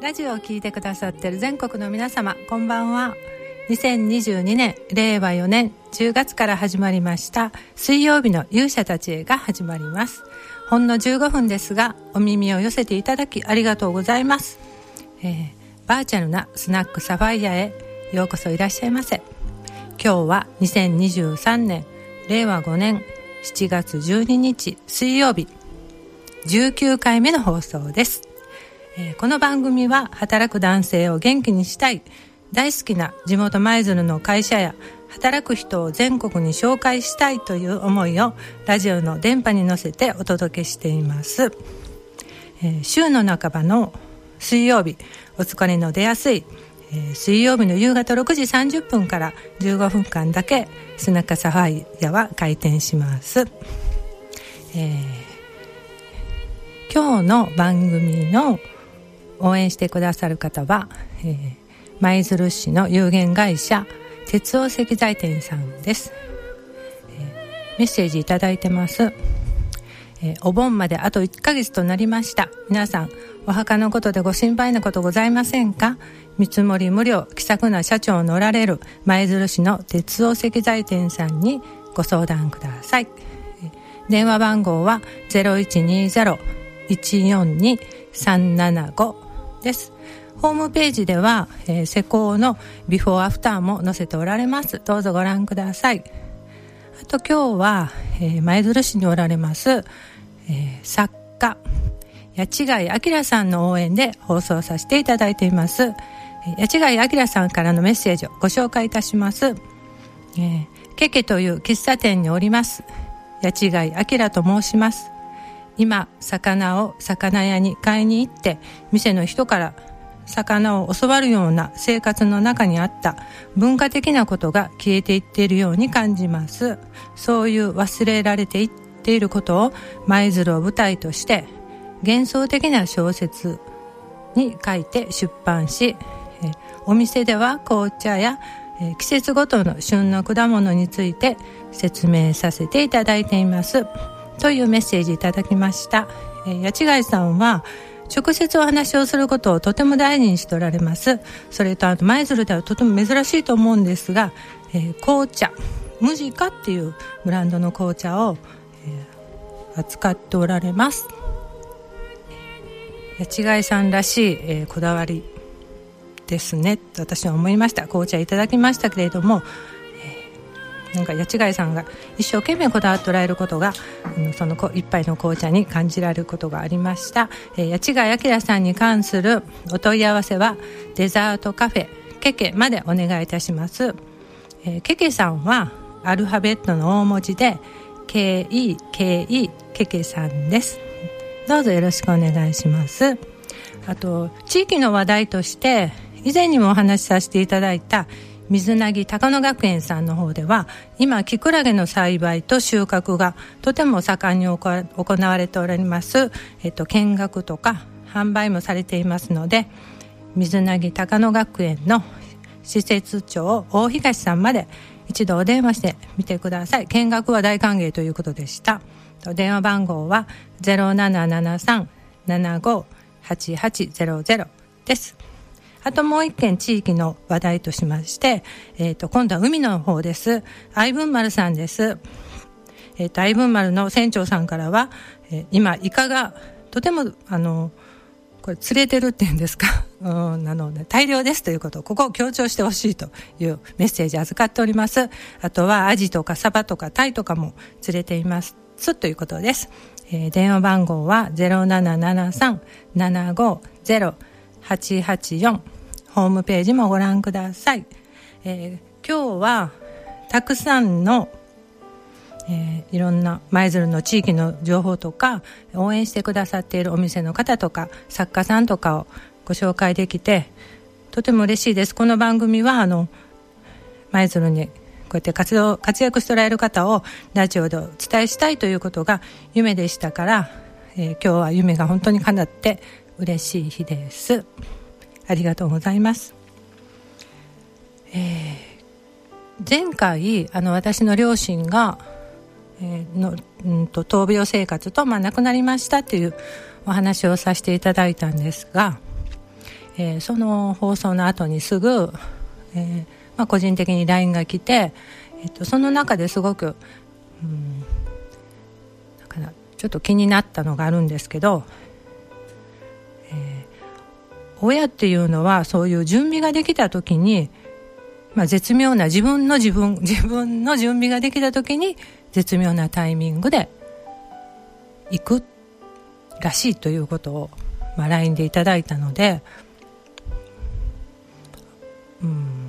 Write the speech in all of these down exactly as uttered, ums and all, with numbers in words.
ラジオを聞いてくださっている全国の皆様、こんばんは。にせんにじゅうにねんれいわよねんじゅうがつから始まりました水曜日の勇者たちへが始まります。ほんのじゅうごふんですが、お耳を寄せていただきありがとうございます。えー、バーチャルなスナックサファイアへようこそいらっしゃいませ。今日はにせんにじゅうさんねんれいわごねんしちがつじゅうににち水曜日、じゅうきゅうかいめの放送です。えー、この番組は働く男性を元気にしたい、大好きな地元舞鶴の会社や働く人を全国に紹介したいという思いをラジオの電波に乗せてお届けしています。えー、週の半ばの水曜日、お疲れの出やすい、えー、水曜日の夕方ろくじさんじゅっぷんからじゅうごふんかんだけスナックサファイアは開店します。えー、今日の番組の応援してくださる方は、えー、舞鶴市の有限会社鉄尾石材店さんです。えー、メッセージいただいてます。えー、お盆まであといっかげつとなりました。皆さんお墓のことでご心配なことございませんか？見積もり無料、気さくな社長のおられる舞鶴市の鉄尾石材店さんにご相談ください。えー、電話番号は ゼロいちにゼロ いちよんに さんななごです。ホームページでは、えー、施工のビフォーアフターも載せておられます。どうぞご覧ください。あと今日は、えー、舞鶴市におられます、えー、作家八違明さんの応援で放送させていただいています。八違明さんからのメッセージをご紹介いたします。えー、ケケという喫茶店におります八違明と申します。今魚を魚屋に買いに行って店の人から魚を教わるような生活の中にあった文化的なことが消えていっているように感じます。そういう忘れられていっていることを舞鶴を舞台として幻想的な小説に書いて出版し、えお店では紅茶やえ季節ごとの旬の果物について説明させていただいていますというメッセージいただきました。えー、八違さんは直接お話をすることをとても大事にしておられます。それとあと舞鶴ではとても珍しいと思うんですが、えー、紅茶ムジカっていうブランドの紅茶を、えー、扱っておられます。八違さんらしい、えー、こだわりですねと私は思いました。紅茶いただきましたけれども、なんか八違さんが一生懸命こだわっておられることが、うん、その一杯の紅茶に感じられることがありました。えー、八違明さんに関するお問い合わせはデザートカフェケケまでお願いいたします。えー、ケケさんはアルファベットの大文字で ケーイーケーイー ケケさんです。どうぞよろしくお願いします。あと地域の話題として以前にもお話しさせていただいた水なぎ高野学園さんの方では今キクラゲの栽培と収穫がとても盛んに行われております、えっと、見学とか販売もされていますので、水なぎ高野学園の施設長大東さんまで一度お電話してみてください。見学は大歓迎ということでした。電話番号は ゼロななななさん ななご はちはちゼロゼロ です。あともう一件地域の話題としまして、えっと、今度は海の方です。愛文丸さんです。えっと、愛文丸の船長さんからは、えー、今、イカがとても、あの、これ釣れてるっていうんですか、うん、なので大量ですということをここを強調してほしいというメッセージ預かっております。あとはアジとかサバとかタイとかも釣れていますということです。えー、電話番号は ゼロななななさん ななご ゼロ はちはちよん、ホームページもご覧ください。えー、今日はたくさんの、えー、いろんな舞鶴の地域の情報とか応援してくださっているお店の方とか作家さんとかをご紹介できてとても嬉しいです。この番組はあの舞鶴にこうやって活動活躍しておられる方をラジオでお伝えしたいということが夢でしたから、えー、今日は夢が本当に叶って嬉しい日です。ありがとうございます。えー、前回あの私の両親が、えー、のうんと闘病生活と、まあ、亡くなりましたというお話をさせていただいたんですが、 えー、その放送の後にすぐ、えーまあ、個人的に ライン が来て、えー、とその中ですごく、うん、だからちょっと気になったのがあるんですけど、えー、親っていうのはそういう準備ができた時に、まあ、絶妙な自分の自分自分の準備ができた時に絶妙なタイミングで行くらしいということを、まあ、ライン でいただいたので、うん、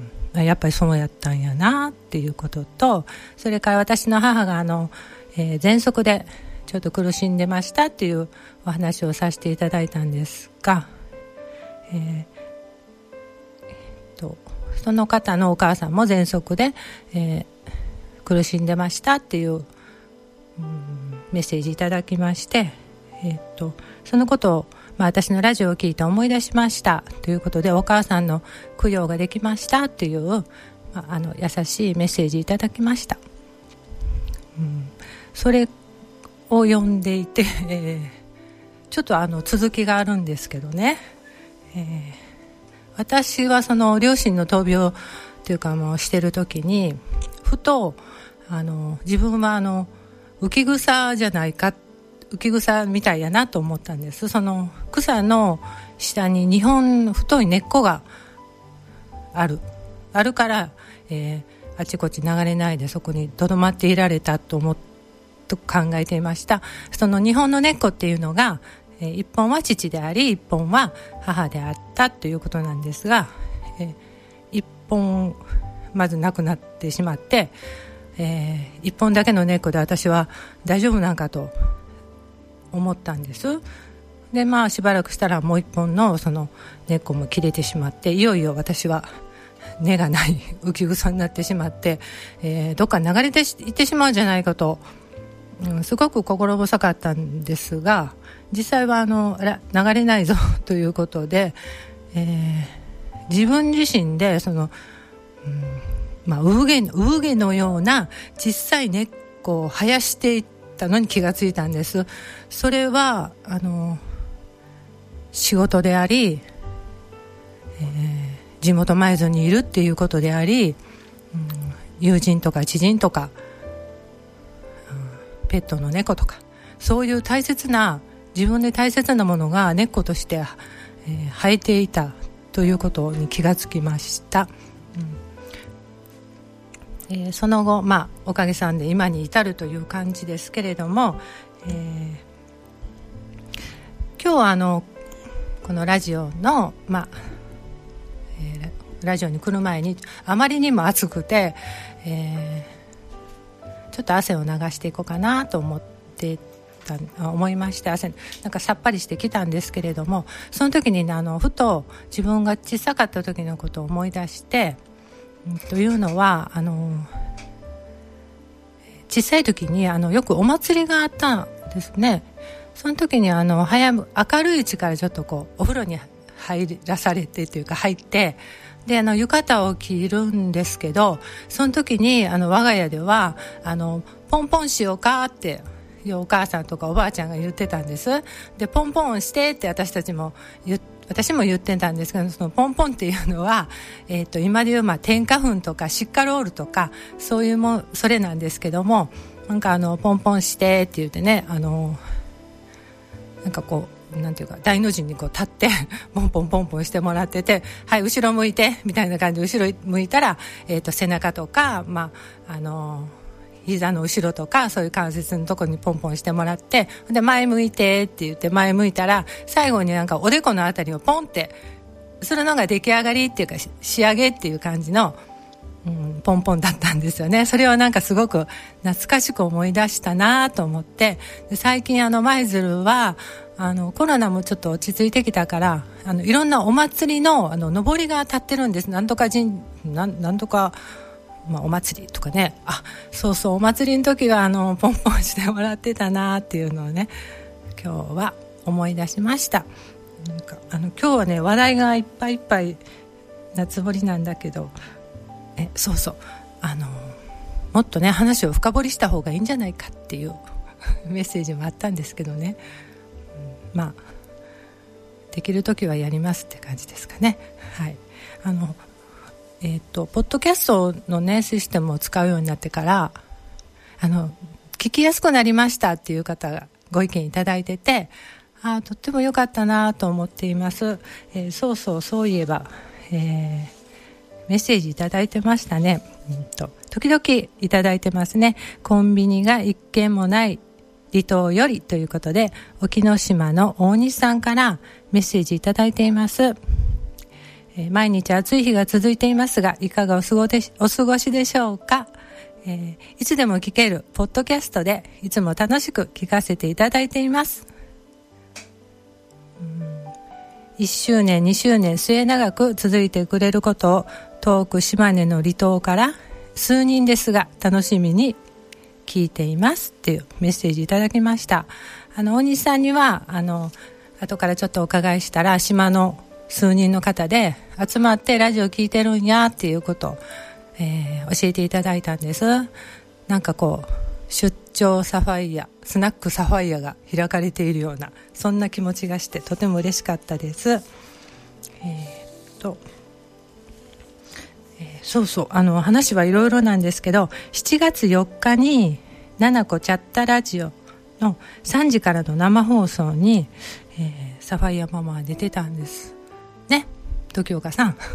やっぱりそうやったんやなっていうことと、それから私の母があの、えー、喘息でちょっと苦しんでましたっていうお話をさせていただいたんですが、えーえー、とその方のお母さんも喘息で、えー、苦しんでましたっていう、うん、メッセージいただきまして、えー、とそのことを、まあ、私のラジオを聞いて思い出しましたということで、お母さんの供養ができましたという、まあ、あの優しいメッセージいただきました、うん、それを読んでいて、えー、ちょっとあの続きがあるんですけどね、えー、私はその両親の闘病というかもうしてる時にふとあの自分はあの浮き草じゃないか、浮き草みたいやなと思ったんです。その草の下ににほん太い根っこがあるあるから、えー、あちこち流れないでそこにとどまっていられたと思ってと考えていました。そのにほんの根っこっていうのが、えー、いっぽんは父でありいっぽんは母であったということなんですが、えー、いっぽんまずなくなってしまって、えー、いっぽんだけの根っこで私は大丈夫なんかと思ったんです。でまあしばらくしたらもういっぽんのその根っこも切れてしまって、いよいよ私は根がない浮き草になってしまって、えー、どっか流れていってしまうんじゃないかと、うん、すごく心細かったんですが、実際はあのあら流れないぞということで、えー、自分自身でその、うんまあ、産毛、産毛のような小さい根っこを生やしていったのに気がついたんです。それはあの仕事であり、えー、地元舞鶴にいるっていうことであり、うん、友人とか知人とかペットの猫とか、そういう大切な自分で大切なものが根っことして、えー、生えていたということに気がつきました、うんえー、その後、まあ、おかげさんで今に至るという感じですけれども、えー、今日はあのこのラジオの、まあえー、ラジオに来る前にあまりにも暑くて、えーちょっと汗を流していこうかなと思ってた思いまして、汗なんかさっぱりしてきたんですけれども、その時に、ね、あのふと自分が小さかった時のことを思い出して、うん、というのはあの小さい時にあのよくお祭りがあったんですね。その時にあの早明るいうちからちょっとこうお風呂に入らされてというか入ってであの浴衣を着るんですけど、その時にあの我が家ではあのポンポンしようかっていうお母さんとかおばあちゃんが言ってたんです。でポンポンしてって私たちも言私も言ってたんですけど、そのポンポンっていうのは、えー、と今でいうまあ天花粉とかシッカロールとかそういうもそれなんですけども、なんかあのポンポンしてって言ってね、あのなんかこうなんていうか大の字にこう立ってポンポンポンポンしてもらってて、はい後ろ向いてみたいな感じで後ろ向いたら、えー、と背中とか、まああの膝の後ろとかそういう関節のとこにポンポンしてもらって、で前向いてって言って前向いたら最後になんかおでこのあたりをポンってするのが出来上がりっていうか仕上げっていう感じの、うん、ポンポンだったんですよね。それはなんかすごく懐かしく思い出したなと思って、で最近あの舞鶴はあのコロナもちょっと落ち着いてきたから、あのいろんなお祭りのあの上りが立ってるんです。なんとか神な ん, なんとか、まあ、お祭りとかね、あそうそうお祭りの時はあのポンポンしてもらってたなっていうのをね今日は思い出しました。なんかあの今日はね話題がいっぱいいっぱいなつぼりなんだけど、えそうそうあのもっとね話を深掘りした方がいいんじゃないかっていうメッセージもあったんですけどね、まあできるときはやりますって感じですかね。はい。あの、えっと、ポッドキャストのね、システムを使うようになってから、あの、聞きやすくなりましたっていう方がご意見いただいてて、あ、とっても良かったなと思っています。えー、そうそう、そういえば、えーメッセージいただいてましたね。うんと、時々いただいてますね。コンビニが一軒もない離島よりということで、沖ノ島の大西さんからメッセージいただいています。えー、毎日暑い日が続いていますが、いかがお過ごでお過ごしでしょうか。えー、いつでも聞けるポッドキャストでいつも楽しく聞かせていただいています。いっしゅうねんにしゅうねん末永く続いてくれることを遠く島根の離島から数人ですが楽しみに聞いていますっていうメッセージいただきました。あの大西さんにはあの後からちょっとお伺いしたら、島の数人の方で集まってラジオ聞いてるんやっていうことを、えー、教えていただいたんです。なんかこう出張サファイア、スナックサファイアが開かれているような、そんな気持ちがしてとても嬉しかったです。えー、っと、えー、そうそう、あの話はいろいろなんですけど、しちがつよっかにななこチャッタラジオのさんじからの生放送に、えー、サファイアママが出てたんですね、時岡さん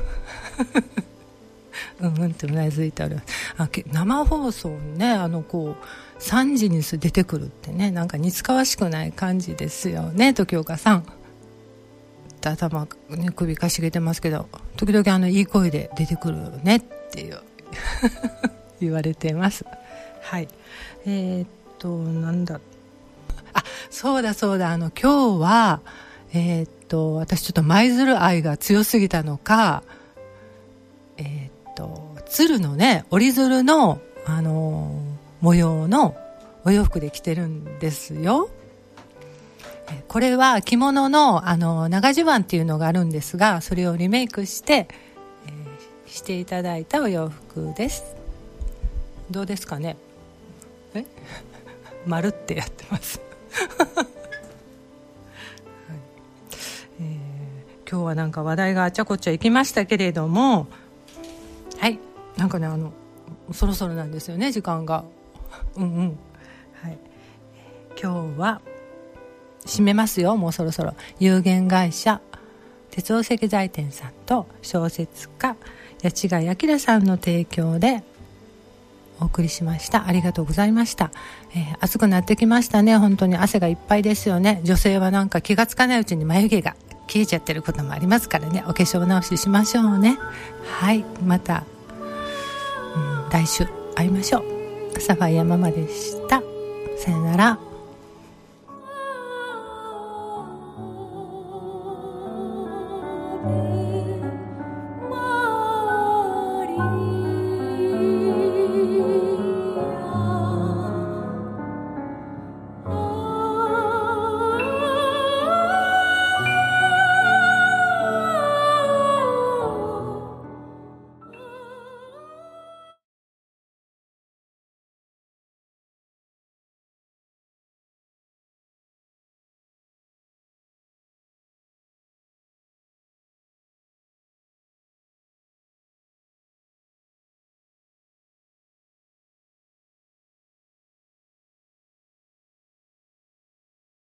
うんうんってうなずいてある。あ、生放送にね、あのこうさんじに出てくるってね、なんか似つかわしくない感じですよね、時岡さん。頭、ね、首かしげてますけど、時々あのいい声で出てくるねっていう言われています。はい。えー、っとなんだ、あ、そうだそうだ、あの今日はえー、っと私ちょっと舞鶴愛が強すぎたのか、えー、っと鶴のね、折り鶴のあのー、模様のお洋服で着てるんですよ。これは着物のあの長襦袢っていうのがあるんですが、それをリメイクして、えー、していただいたお洋服です。どうですかね。え丸ってやってます、はい、えー、今日はなんか話題があちゃこちゃ行きましたけれども、はい、なんかね、あのそろそろなんですよね、時間がうんうん、はい、今日は締めますよ。もうそろそろ。有限会社鉄道石材店さんと小説家八千貝明さんの提供でお送りしました。ありがとうございました。えー、暑くなってきましたね。本当に汗がいっぱいですよね。女性はなんか気がつかないうちに眉毛が消えちゃってることもありますからね。お化粧直ししましょうね。はい、また、うん、来週会いましょう。サファイアママでした。さよなら。